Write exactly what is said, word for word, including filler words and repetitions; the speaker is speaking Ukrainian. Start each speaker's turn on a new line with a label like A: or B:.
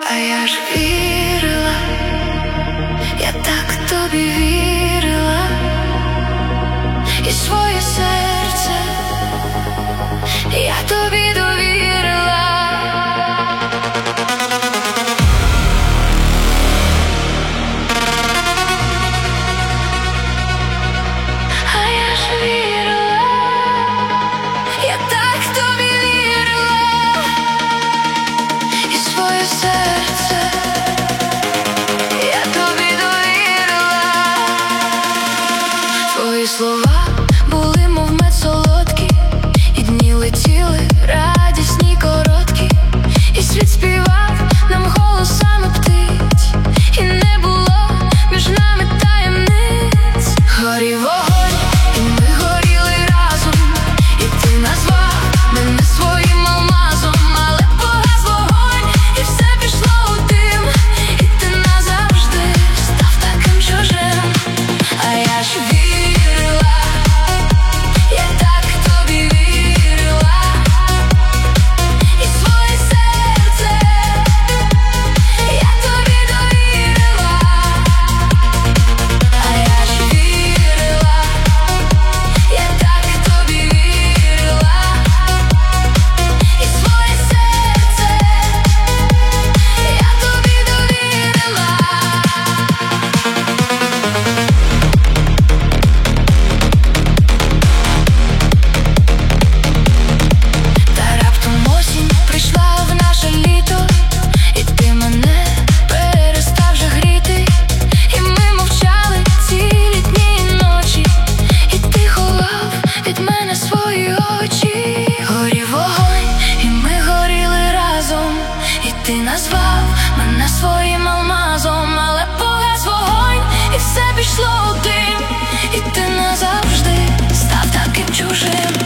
A: А я ж вірила, я так тобі вірила, і своє серце я тобі довірила. А я ж вірила, я так тобі вірила, і своє серце я тобі довірила. Твої слова були мов мед солодкі, і дні летіли радісні, короткі, і світ співав нам голосами птиць, і не було між нами таємниць. Горів вогонь, і ми горіли разом, і ти назвав мене своїм алмазом. Але погас вогонь, і все пішло у дим, і ти назавжди став таким чужим. А я ж вірила, я так тобі вірила, і своє серце я тобі довірила. А я ж вірила, я так тобі вірила, і своє серце я тобі довірила. Та раптом осінь прийшла в наше літо, і ти мене перестав же гріти. І ми мовчали цілі дні і ночі, і ти ховав від мене свої очі. Горів вогонь, і ми горіли разом, і ти назвав мене своїм алмазом. Але погас вогонь, і все пішло у дим, і ти назавжди став таким чужим.